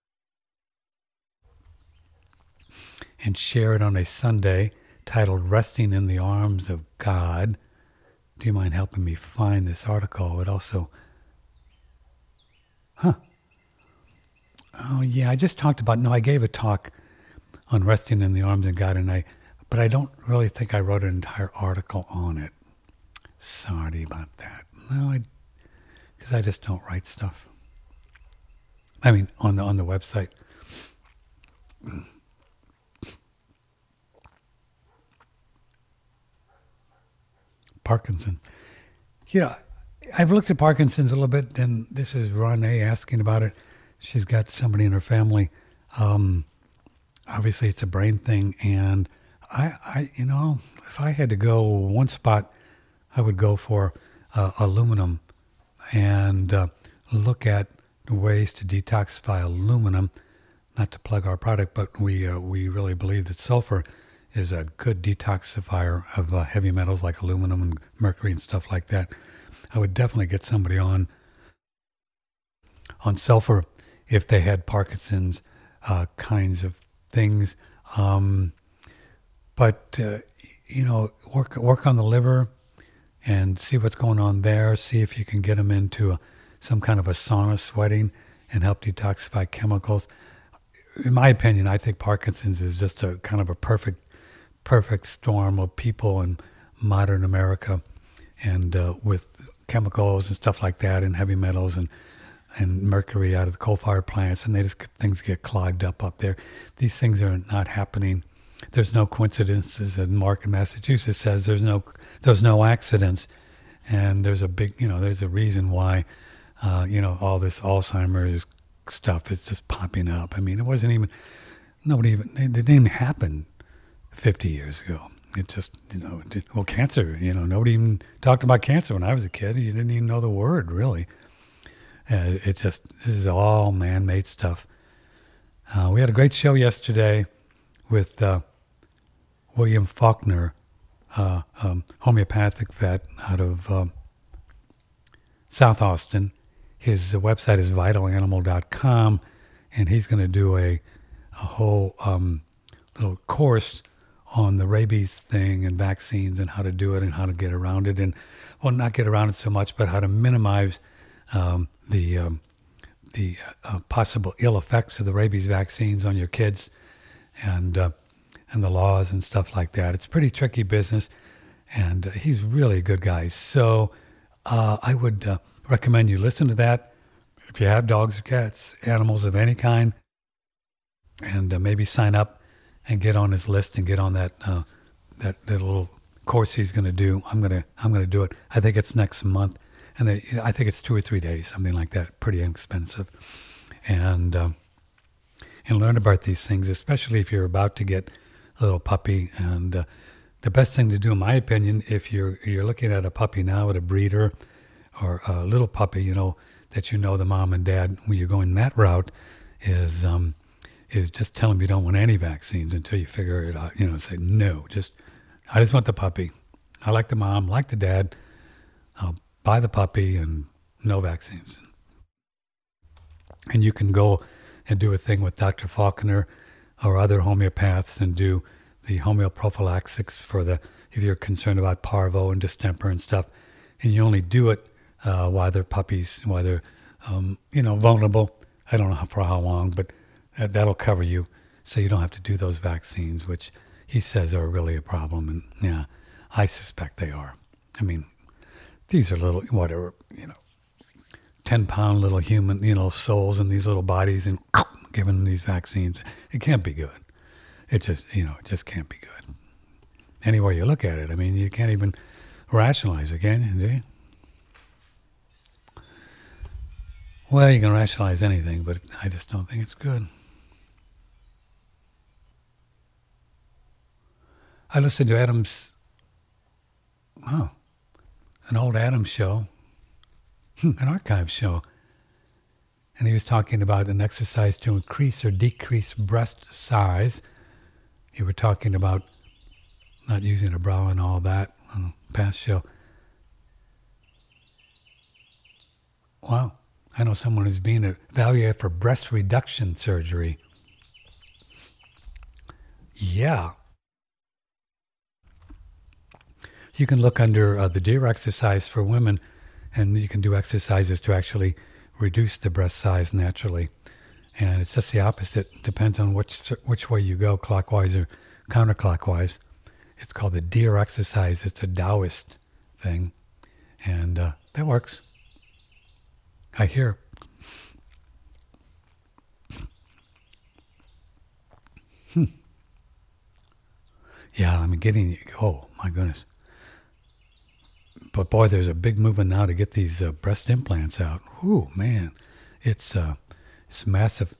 and shared on a Sunday titled Resting in the Arms of God. Do you mind helping me find this article? It also, huh. Oh, yeah, I just talked about, no, I gave a talk on resting in the arms of God, and I, but I don't really think I wrote an entire article on it. Sorry about that. No, I, because I just don't write stuff. I mean, on the on the website. Parkinson. You know, I've looked at Parkinson's a little bit, and this is Renee asking about it. She's got somebody in her family. Um, obviously, it's a brain thing, and I, I, you know, if I had to go one spot, I would go for uh, aluminum and uh, look at ways to detoxify aluminum. Not to plug our product, but we uh, we really believe that sulfur is a good detoxifier of uh, heavy metals like aluminum and mercury and stuff like that. I would definitely get somebody on on sulfur if they had Parkinson's uh, kinds of things. Um, but uh, you know, work work on the liver and see what's going on there. See if you can get them into a, some kind of a sauna sweating and help detoxify chemicals. In my opinion, I think Parkinson's is just a kind of a perfect, perfect storm of people in modern America, and uh, with chemicals and stuff like that, and heavy metals and and mercury out of the coal-fired plants, and they just things get clogged up up there. These things are not happening. There's no coincidences, and Mark in Massachusetts says there's no there's no accidents, and there's a big you know there's a reason why uh, you know all this Alzheimer's stuff is just popping up. I mean, it wasn't even, nobody even, it didn't even happen fifty years ago. It just, you know, it did, well, cancer, you know, nobody even talked about cancer when I was a kid. You didn't even know the word, really. Uh, it just, this is all man-made stuff. Uh, we had a great show yesterday with uh, William Faulkner, uh, um, homeopathic vet out of um, South Austin. His website is vital animal dot com, and he's going to do a a whole um, little course on the rabies thing and vaccines and how to do it and how to get around it, and well, not get around it so much, but how to minimize um, the um, the uh, possible ill effects of the rabies vaccines on your kids, and uh, and the laws and stuff like that. It's pretty tricky business, and uh, he's really a good guy. So uh, I would. Uh, recommend you listen to that if you have dogs or cats, animals of any kind, and uh, maybe sign up and get on his list and get on that uh, that little course he's going to do. I'm gonna I'm gonna do it. I think it's next month, and they, I think it's two or three days, something like that. Pretty inexpensive, and um, and learn about these things, especially if you're about to get a little puppy. And uh, the best thing to do, in my opinion, if you're you're looking at a puppy now at a breeder, or a little puppy, you know, that you know the mom and dad, when you're going that route, is um, is just tell them you don't want any vaccines until you figure it out. You know, say, no, just, I just want the puppy. I like the mom, like the dad. I'll buy the puppy and no vaccines. And you can go and do a thing with Doctor Faulkner or other homeopaths and do the homeoprophylaxis for the, if you're concerned about parvo and distemper and stuff, and you only do it Uh, while they're puppies, while they're, um, you know, vulnerable. I don't know how, for how long, but that, that'll cover you, so you don't have to do those vaccines, which he says are really a problem. And yeah, I suspect they are. I mean, these are little, whatever, you know, ten-pound little human, you know, souls in these little bodies, and giving them these vaccines. It can't be good. It just, you know, it just can't be good. Any way you look at it, I mean, you can't even rationalize it, can you? Do you? Well, you can rationalize anything, but I just don't think it's good. I listened to Adam's, wow, an old Adams show, an archive show, and he was talking about an exercise to increase or decrease breast size. You were talking about not using a bra and all that on a past show. Wow. I know someone who's being evaluated for breast reduction surgery. Yeah. You can look under uh, the DEER exercise for women, and you can do exercises to actually reduce the breast size naturally. And it's just the opposite. Depends on which which way you go, clockwise or counterclockwise. It's called the DEER exercise. It's a Taoist thing, and uh, that works. I hear. Hmm. Yeah, I'm getting, oh my goodness. But boy, there's a big movement now to get these uh, breast implants out. Ooh, man, it's uh, it's massive.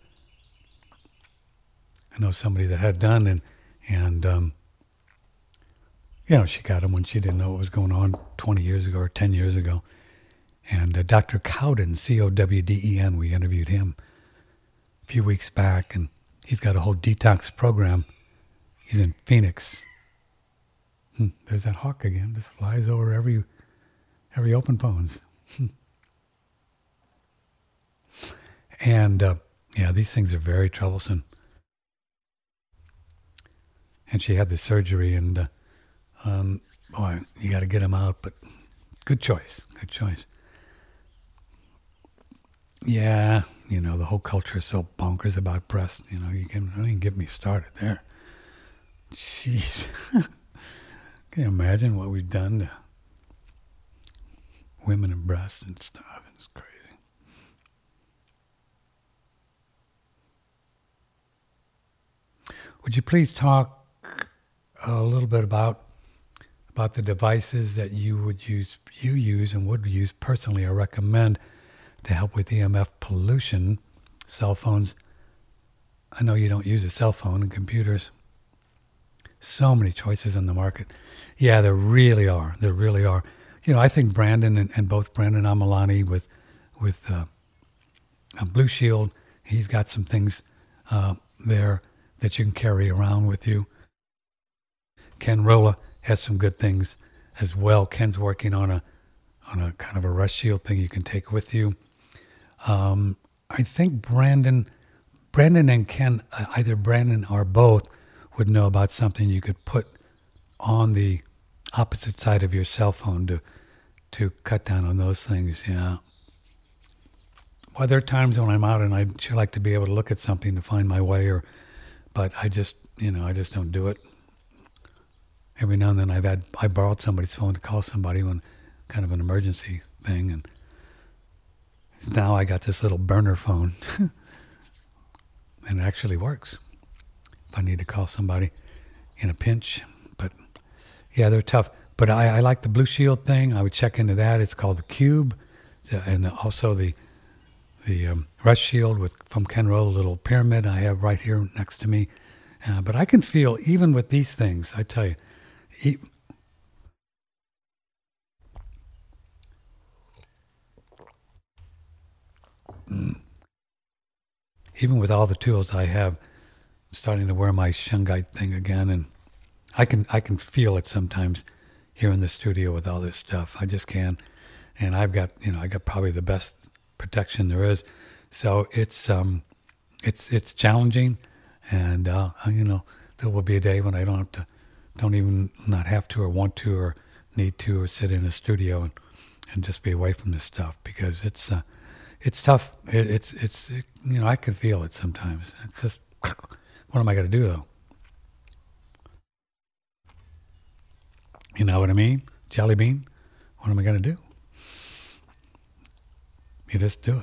I know somebody that had done, and and um, you know, she got them when she didn't know what was going on twenty years ago or ten years ago. And uh, Doctor Cowden, C O W D E N, we interviewed him a few weeks back, and he's got a whole detox program. He's in Phoenix. Hmm, there's that hawk again. Just flies over every every open phones. Hmm. And uh, yeah, these things are very troublesome. And she had the surgery, and uh, um, boy, you got to get them out. But good choice, good choice. Yeah, you know, the whole culture is so bonkers about breasts. You know, you can don't even get me started there. Jeez, can you imagine what we've done to women and breasts and stuff? It's crazy. Would you please talk a little bit about about the devices that you would use, you use and would use personally or recommend to help with E M F pollution? Cell phones. I know you don't use a cell phone and computers. So many choices in the market. Yeah, there really are. There really are. You know, I think Brandon and, and both Brandon Amalani with with uh, a Blue Shield, he's got some things uh, there that you can carry around with you. Ken Rolla has some good things as well. Ken's working on a on a kind of a Rust Shield thing you can take with you. Um, I think Brandon, Brandon and Ken, uh, either Brandon or both, would know about something you could put on the opposite side of your cell phone to to cut down on those things. Yeah. Well, there are times when I'm out and I'd sure like to be able to look at something to find my way, or, but I just, you know, I just don't do it. Every now and then I've had, I borrowed somebody's phone to call somebody when kind of an emergency thing, and now I got this little burner phone, and it actually works if I need to call somebody in a pinch. But yeah, they're tough. But I, I like the Blue Shield thing. I would check into that. It's called the Cube, and also the the um, Rust Shield with from Ken Roll, a little pyramid I have right here next to me. Uh, but I can feel, even with these things, I tell you, e- mm. even with all the tools I have, I'm starting to wear my shungite thing again, and I can I can feel it sometimes here in the studio with all this stuff. I just can. And I've got, you know, I got probably the best protection there is. So it's um, it's it's challenging, and uh, you know, there will be a day when I don't have to, don't even not have to or want to or need to or sit in a studio and, and just be away from this stuff, because it's uh, it's tough. It, it's it's it, you know, I can feel it sometimes. It's just, what am I going to do though? You know what I mean? Jelly bean. What am I going to do? You just do it.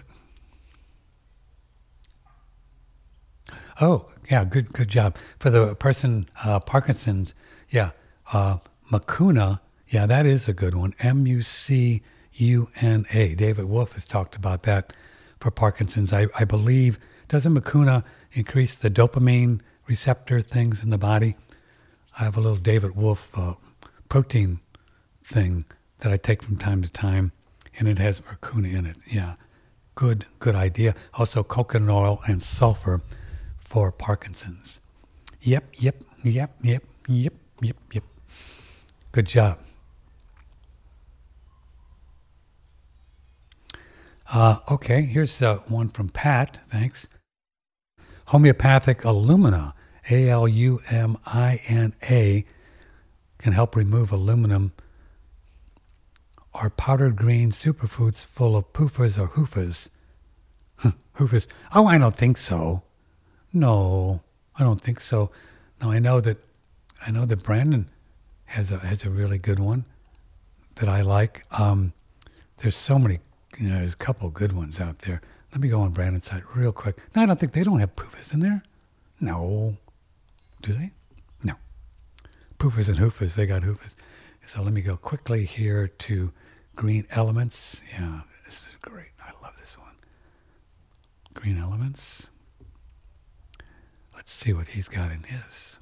Oh, yeah, good good job. For the person, uh, Parkinson's, yeah, uh, Mucuna, yeah, that is a good one. M U C U N A. David Wolf has talked about that for Parkinson's. I, I believe, doesn't Mucuna increase the dopamine receptor things in the body? I have a little David Wolf uh, protein thing that I take from time to time, and it has Mucuna in it. Yeah, good, good idea. Also, coconut oil and sulfur for Parkinson's. Yep, yep, yep, yep, yep, yep, yep. Good job. Uh, okay, here's uh, one from Pat. Thanks. Homeopathic alumina, A L U M I N A, can help remove aluminum, or powdered green superfoods full of poofers or hoofers. Hoofers. Oh, I don't think so. No, I don't think so. No, I know that I know that Brandon has a has a really good one that I like. Um, there's so many, you know, there's a couple good ones out there. Let me go on Brandon's site real quick. No, I don't think they don't have poofers in there. No. Do they? No. Poofers and hoofers, they got hoofers. So let me go quickly here to Green Elements. Yeah, this is great. I love this one. Green Elements. Let's see what he's got in his.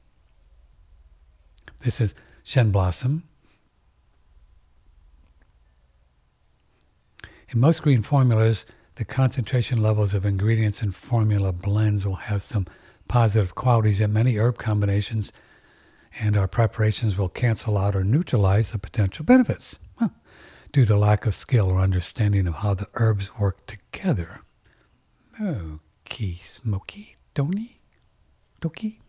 This is Shen Blossom. In most green formulas, the concentration levels of ingredients in formula blends will have some positive qualities, yet many herb combinations and our preparations will cancel out or neutralize the potential benefits huh, due to lack of skill or understanding of how the herbs work together. Okay, Smoky, Tony, Doki.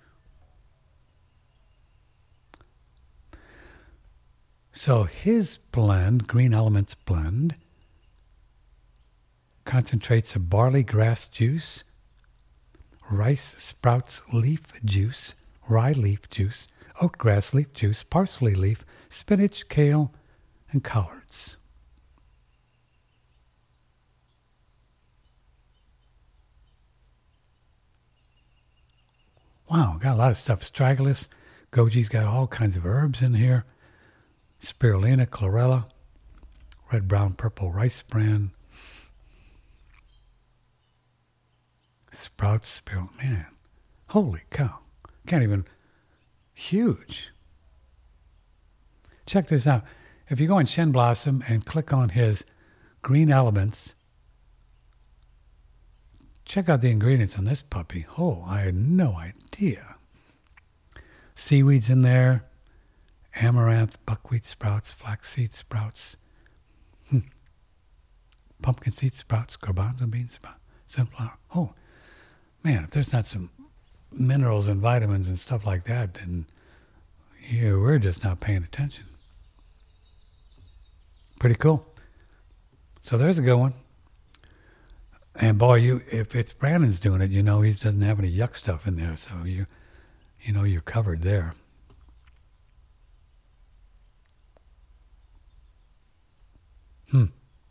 So his blend, Green Elements blend, concentrates of barley grass juice, rice sprouts leaf juice, rye leaf juice, oatgrass leaf juice, parsley leaf, spinach, kale, and collards. Wow, got a lot of stuff. Astragalus, goji's got all kinds of herbs in here. Spirulina, chlorella, red, brown, purple rice bran, sprouts, spirulina. Man, holy cow. Can't even, huge. Check this out. If you go on Shen Blossom and click on his Green Elements, check out the ingredients on this puppy. Oh, I had no idea. Seaweeds in there, amaranth, buckwheat sprouts, flaxseed sprouts, hmm. pumpkin seed sprouts, garbanzo bean sprouts, sunflower. Oh, man, if there's not some minerals and vitamins and stuff like that, then yeah, we're just not paying attention. Pretty cool. So there's a good one. And boy, you if it's Brandon's doing it, you know he doesn't have any yuck stuff in there, so you you know you're covered there. Hmm.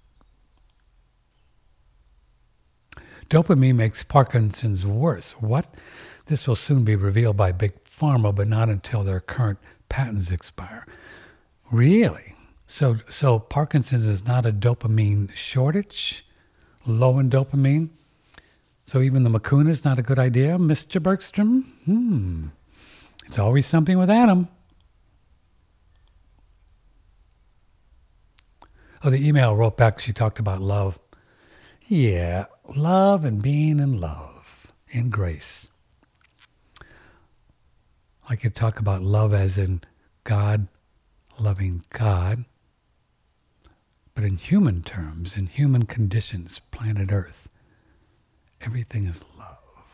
Dopamine makes Parkinson's worse. What? This will soon be revealed by Big Pharma, but not until their current patents expire. Really? So, so Parkinson's is not a dopamine shortage? Low in dopamine? So even the Makuna is not a good idea, Mister Bergstrom? Hmm. It's always something with Adam. Oh, the email wrote back, she talked about love. Yeah, love and being in love, in grace. I could talk about love as in God loving God, but in human terms, in human conditions, planet Earth, everything is love.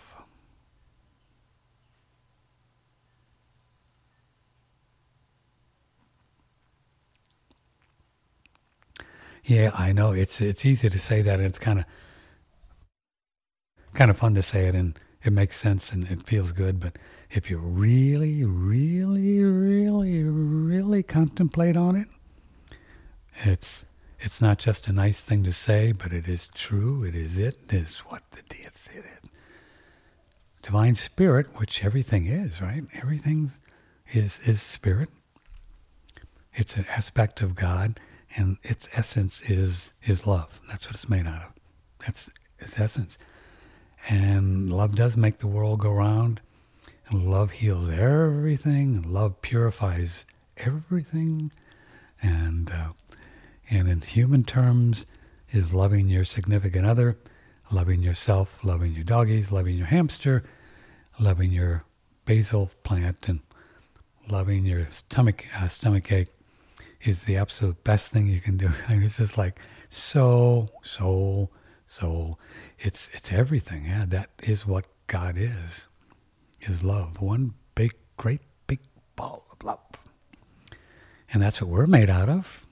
Yeah, I know. It's it's easy to say that, and it's kind of kind of fun to say it, and it makes sense, and it feels good. But if you really, really, really, really contemplate on it, it's it's not just a nice thing to say, but it is true. It is it. It is what the death it is. Divine Spirit, which everything is, right? Everything is is spirit. It's an aspect of God. And its essence is is love. That's what it's made out of. That's its essence. And love does make the world go round. And love heals everything. And love purifies everything. And uh, and in human terms is loving your significant other, loving yourself, loving your doggies, loving your hamster, loving your basil plant, and loving your stomach uh, stomach ache. Is the absolute best thing you can do. I mean, it's just like so, so, so. It's it's everything. Yeah, that is what God is. Is love. One big, great, big ball of love. And that's what we're made out of.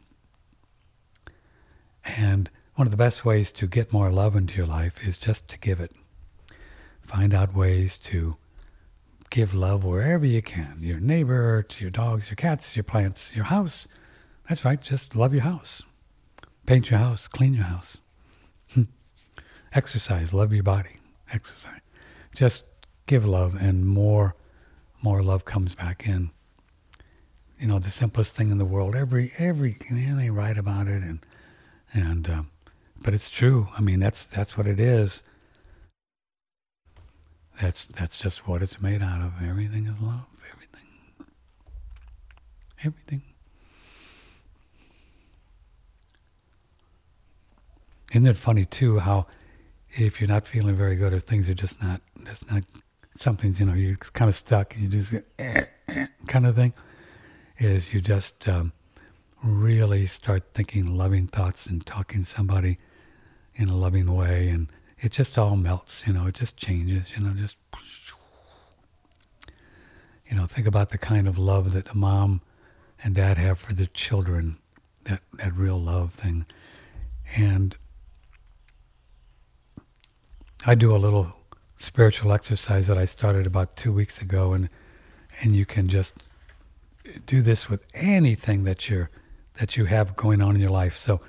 And one of the best ways to get more love into your life is just to give it. Find out ways to give love wherever you can. Your neighbor, to your dogs, your cats, your plants, your house. That's right, just love your house. Paint your house, clean your house. Exercise, love your body. Exercise. Just give love, and more more love comes back in. You know, the simplest thing in the world. Every, every, man, they write about it, and, and um, but it's true. I mean, that's that's what it is. That's, that's just what it's made out of. Everything is love. Everything. Everything. isn't it funny too how if you're not feeling very good or things are just not, that's not, something's, you know, you're kind of stuck and you just get eh, eh, kind of thing, is you just um, really start thinking loving thoughts and talking to somebody in a loving way, and it just all melts, you know, it just changes, you know, just, you know, think about the kind of love that a mom and dad have for their children, that, that real love thing. And I do a little spiritual exercise that I started about two weeks ago, and and you can just do this with anything that you're that you have going on in your life. So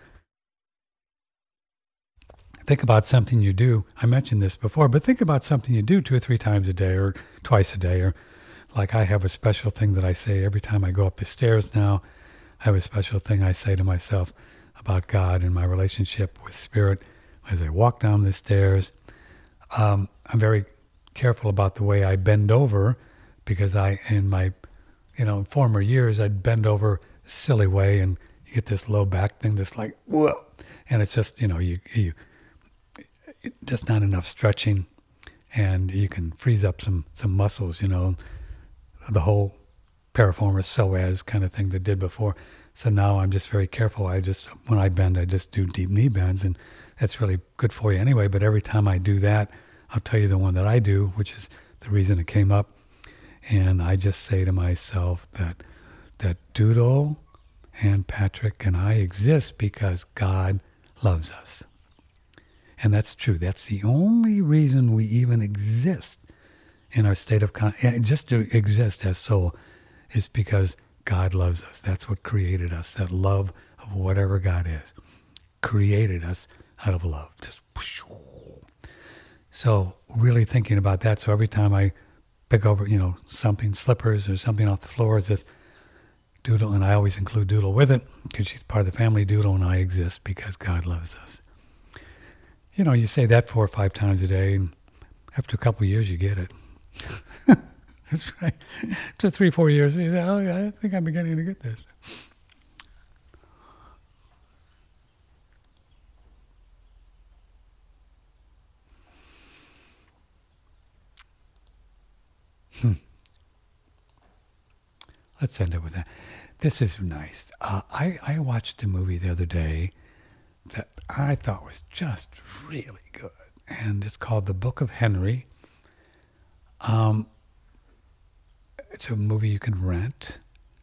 think about something you do. I mentioned this before, but think about something you do two or three times a day or twice a day, or like I have a special thing that I say every time I go up the stairs now. I have a special thing I say to myself about God and my relationship with Spirit as I walk down the stairs. Um, I'm very careful about the way I bend over, because I, in my, you know, former years, I'd bend over a silly way, and you get this low back thing that's like, whoa, and it's just, you know, you, you, it, just not enough stretching, and you can freeze up some, some muscles, you know, the whole piriformis psoas kind of thing that did before. So now I'm just very careful. I just, when I bend, I just do deep knee bends, and that's really good for you anyway. But every time I do that, I'll tell you the one that I do, which is the reason it came up. And I just say to myself that that Doodle and Patrick and I exist because God loves us. And that's true. That's the only reason we even exist in our state of con- just to exist as soul, is because God loves us. That's what created us. That love of whatever God is created us out of love. Just so really thinking about that. So every time I pick over, you know, something, slippers or something off the floor, it's just Doodle, and I always include Doodle with it because she's part of the family. Doodle and I exist because God loves us. You know, you say that four or five times a day, and after a couple of years, you get it. That's right. After three, four years, you say, oh, yeah, I think I'm beginning to get this. Hmm. Let's end it with that. This is nice. Uh, I, I watched a movie the other day that I thought was just really good, and it's called The Book of Henry. Um, it's a movie you can rent,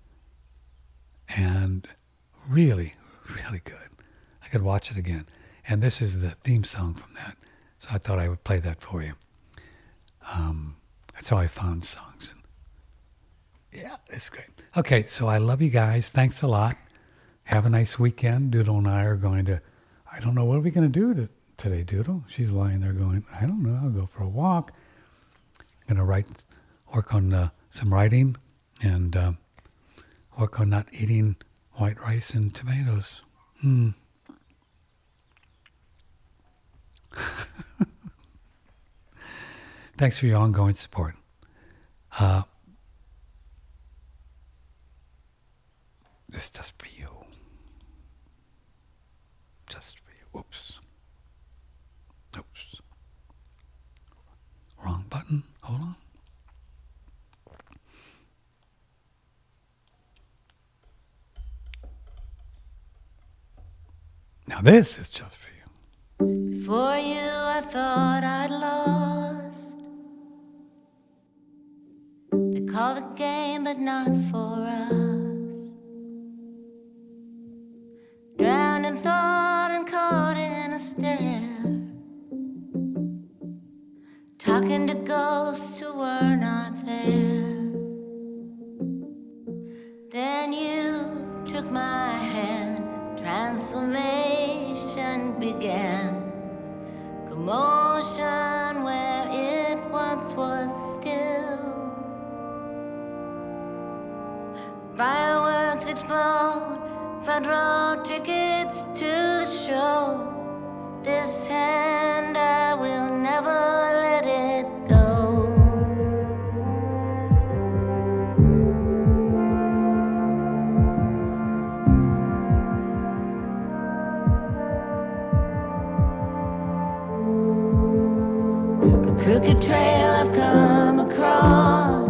and really, really good. I could watch it again. And this is the theme song from that, so I thought I would play that for you. Um, that's how I found songs. And yeah, it's great. Okay, so I love you guys. Thanks a lot. Have a nice weekend. Doodle and I are going to, I don't know, what are we going to do to, today, Doodle? She's lying there going, I don't know, I'll go for a walk. I'm going to write, work on uh, some writing, and uh, work on not eating white rice and tomatoes. Hmm. Thanks for your ongoing support. Uh, this is just for you. Just for you. Oops. Oops. Wrong button. Hold on. Now this is just for you. For you I thought I'd lost. They call the game but not for us. Drowned in thought and caught in a stare. Talking to ghosts who were not there. Then you took my hand. Transformation began. Commotion where it once was still. Fireworks explode. Front row tickets to the show. This hand, I will never let it go. crooked trail I've come across.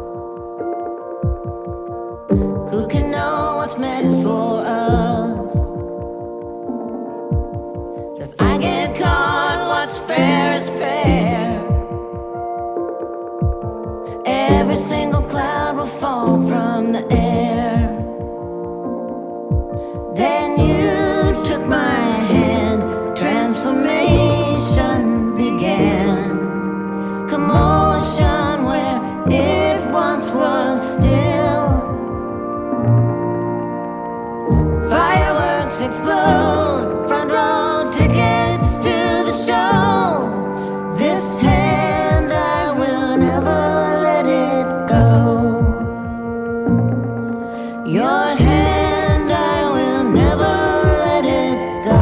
Who can know what's meant for us? So if I get caught, what's fair is fair. Every single cloud will fall from the air. Then you took my hand, transformation began. Commotion where it once was still. Fireworks explode, front row tickets to the show. This hand, I will never let it go. Your hand, I will never let it go.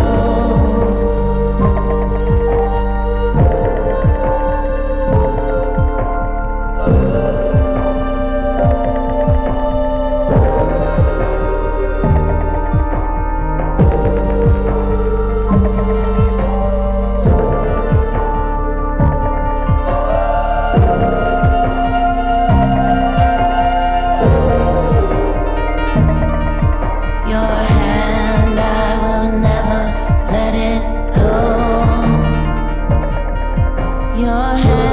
Your hand, I will never let it go. Your hand.